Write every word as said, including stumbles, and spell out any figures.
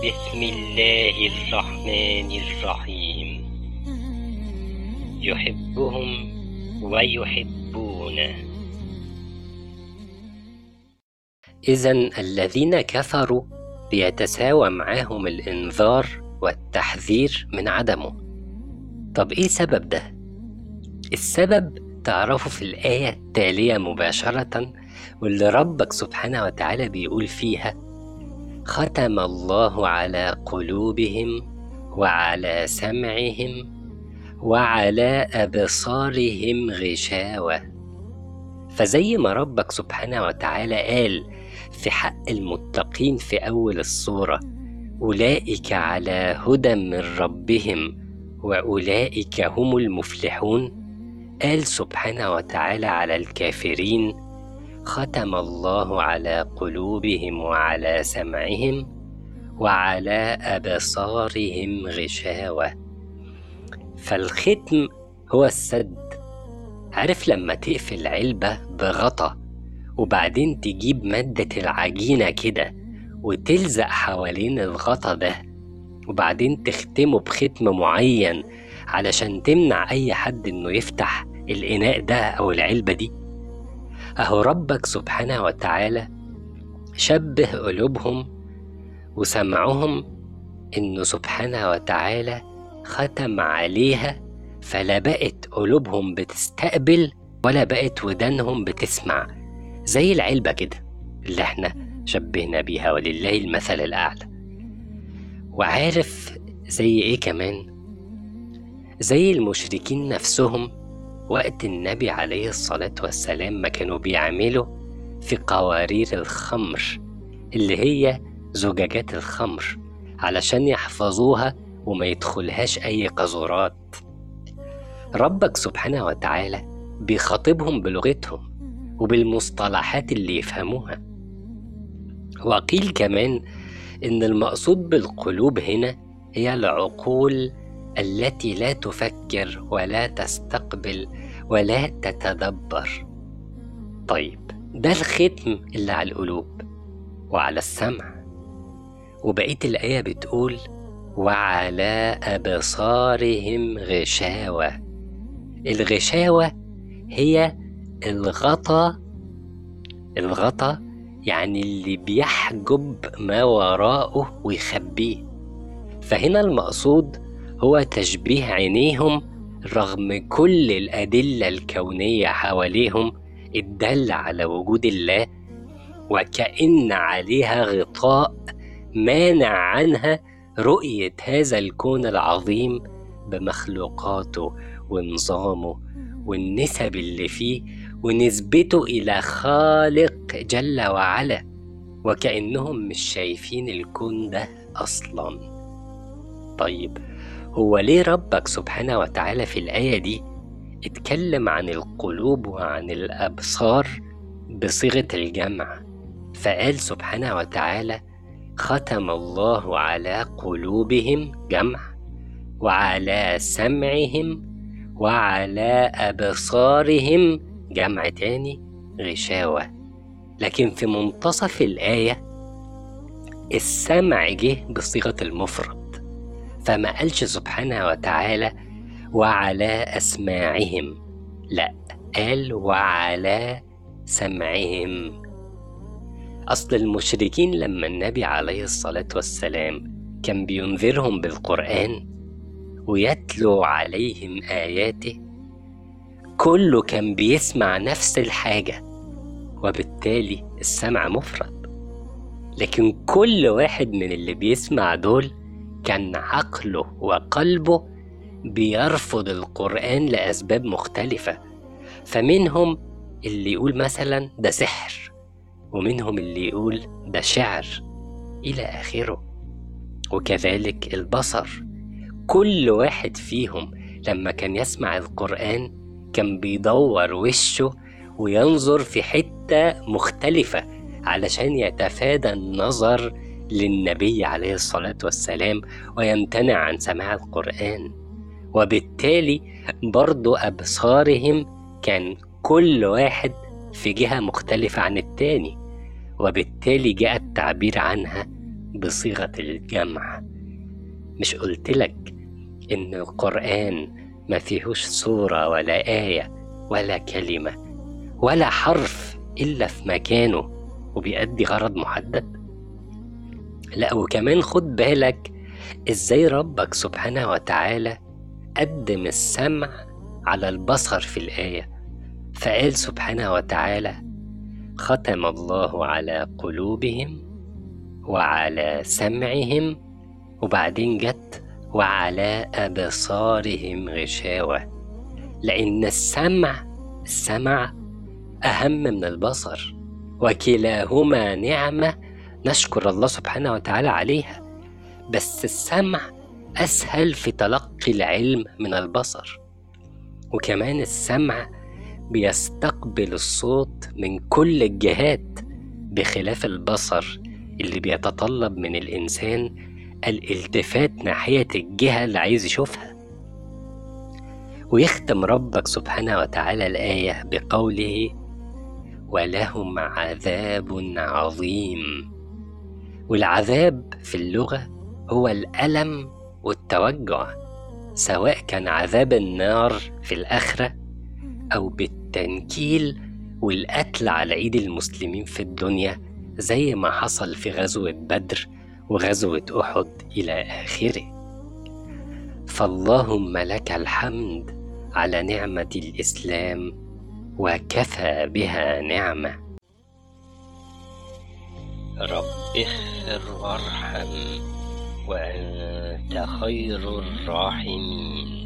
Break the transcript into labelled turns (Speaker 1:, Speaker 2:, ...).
Speaker 1: بسم الله الرحمن الرحيم. يحبهم ويحبونه. إذن الذين كفروا بيتساوى معاهم الإنذار والتحذير من عدمه. طب إيه سبب ده؟ السبب تعرفه في الآية التالية مباشرة، واللي ربك سبحانه وتعالى بيقول فيها: ختم الله على قلوبهم وعلى سمعهم وعلى أبصارهم غشاوة. فزي ما ربك سبحانه وتعالى قال في حق المتقين في أول السورة: أولئك على هدى من ربهم وأولئك هم المفلحون، قال سبحانه وتعالى على الكافرين: ختم الله على قلوبهم وعلى سمعهم وعلى أبصارهم غشاوة. فالختم هو السد. عارف لما تقفل علبة بغطا وبعدين تجيب مادة العجينة كده وتلزق حوالين الغطا ده وبعدين تختمه بختم معين علشان تمنع أي حد إنه يفتح الإناء ده أو العلبة دي؟ أهو ربك سبحانه وتعالى شبه قلوبهم وسمعهم إنه سبحانه وتعالى ختم عليها، فلا بقت قلوبهم بتستقبل ولا بقت ودانهم بتسمع، زي العلبة كده اللي احنا شبهنا بيها، ولله المثل الأعلى. وعارف زي ايه كمان؟ زي المشركين نفسهم وقت النبي عليه الصلاة والسلام ما كانوا بيعملوا في قوارير الخمر اللي هي زجاجات الخمر علشان يحفظوها وما يدخلهاش أي قذورات. ربك سبحانه وتعالى بيخاطبهم بلغتهم وبالمصطلحات اللي يفهموها. وقيل كمان إن المقصود بالقلوب هنا هي العقول التي لا تفكر ولا تستقبل ولا تتدبر. طيب ده الختم اللي على القلوب وعلى السمع. وبقية الآية بتقول: وعلى أبصارهم غشاوة. الغشاوة هي الغطا. الغطا يعني اللي بيحجب ما وراءه ويخبيه. فهنا المقصود هو تشبيه عينيهم رغم كل الأدلة الكونية حواليهم الدالة على وجود الله، وكأن عليها غطاء مانع عنها رؤية هذا الكون العظيم بمخلوقاته ونظامه والنسب اللي فيه ونسبته إلى خالق جل وعلا، وكأنهم مش شايفين الكون ده أصلا. طيب هو ليه ربك سبحانه وتعالى في الآية دي اتكلم عن القلوب وعن الأبصار بصيغة الجمع؟ فقال سبحانه وتعالى: ختم الله على قلوبهم جمع وعلى سمعهم وعلى أبصارهم جمع تاني غشاوة. لكن في منتصف الآية السمع جه بصيغة المفرد، فما قالش سبحانه وتعالى وعلى أسماعهم، لا، قال وعلى سمعهم. أصل المشركين لما النبي عليه الصلاة والسلام كان بينذرهم بالقرآن ويتلو عليهم آياته، كله كان بيسمع نفس الحاجة، وبالتالي السمع مفرد. لكن كل واحد من اللي بيسمع دول كان عقله وقلبه بيرفض القرآن لأسباب مختلفة. فمنهم اللي يقول مثلا ده سحر، ومنهم اللي يقول ده شعر، إلى آخره. وكذلك البصر، كل واحد فيهم لما كان يسمع القرآن كان بيدور وشه وينظر في حتة مختلفة علشان يتفادى النظر للنبي عليه الصلاة والسلام ويمتنع عن سماع القرآن. وبالتالي برضو أبصارهم كان كل واحد في جهة مختلفة عن التاني، وبالتالي جاء التعبير عنها بصيغة الجمع. مش قلتلك إن القرآن ما فيهوش سورة ولا آية ولا كلمة ولا حرف إلا في مكانه وبيأدي غرض محدد؟ لا، وكمان خد بالك إزاي ربك سبحانه وتعالى قدم السمع على البصر في الآية، فقال سبحانه وتعالى: ختم الله على قلوبهم وعلى سمعهم، وبعدين جت وعلى أبصارهم غشاوة، لأن السمع السمع أهم من البصر، وكلاهما نعمة نشكر الله سبحانه وتعالى عليها، بس السمع أسهل في تلقي العلم من البصر. وكمان السمع بيستقبل الصوت من كل الجهات، بخلاف البصر اللي بيتطلب من الإنسان الالتفات ناحية الجهة اللي عايز يشوفها. ويختم ربك سبحانه وتعالى الآية بقوله: ولهم عذاب عظيم. والعذاب في اللغة هو الألم والتوجع، سواء كان عذاب النار في الآخرة أو بالتنكيل والقتل على أيدي المسلمين في الدنيا، زي ما حصل في غزوة بدر وغزوة أحد إلى آخره. فاللهم لك الحمد على نعمة الإسلام، وكفى بها نعمة. رب اغفر وارحم وأنت خير الراحمين.